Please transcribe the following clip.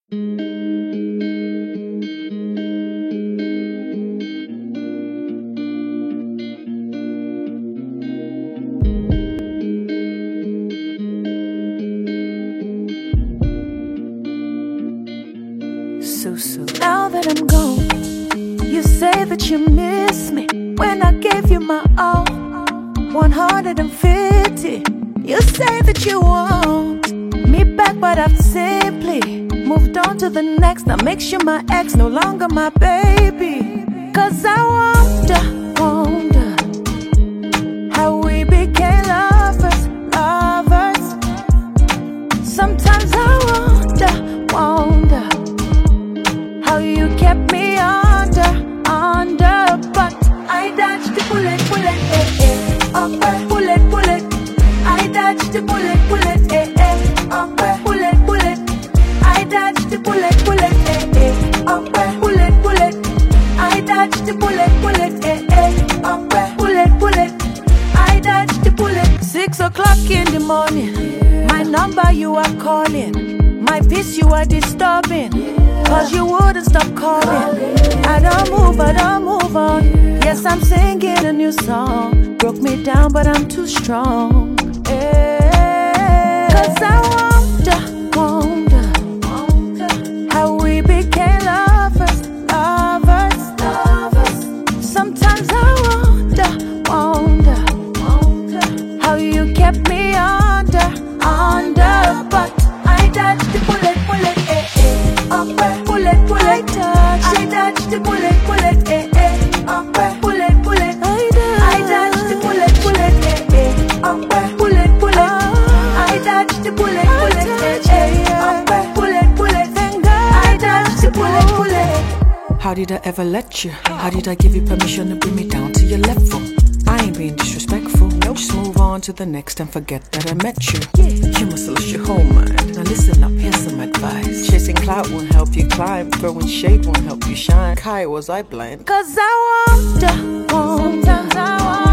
So now that I'm gone, you say that you miss me when I gave you my all. 150. You say that you want me back, but I've simply moved on to the next. That makes you my ex, no longer my baby. Cause I wonder how we became lovers. Sometimes I wonder how you kept me under, but I dodged the bullet, bullet, I dodged the bullet, bullet, I dodged the bullet, bullet, I dodged the bullet, I dodged the bullet. 6 o'clock in the morning, my number you are calling, my peace you are disturbing, cause you wouldn't stop calling. I don't move on. Yes, I'm singing a new song. Broke me down, but I'm too strong. Cause I wonder how we became lovers. Sometimes I wonder how you kept me under, but I dodged the bullet, I dodged the bullet, I dodged the bullet, I dodged the bullet, I dodged the bullet. How did I ever let you? How did I give you permission to bring me down to your level? I ain't being disrespectful. Just move on to the next and forget that I met you. You must have lost your whole mind. Now listen up, here's some advice. Chasing clout won't help you climb. Throwing shade won't help you shine. Kai, was I blind? Cause I wonder, sometimes I wonder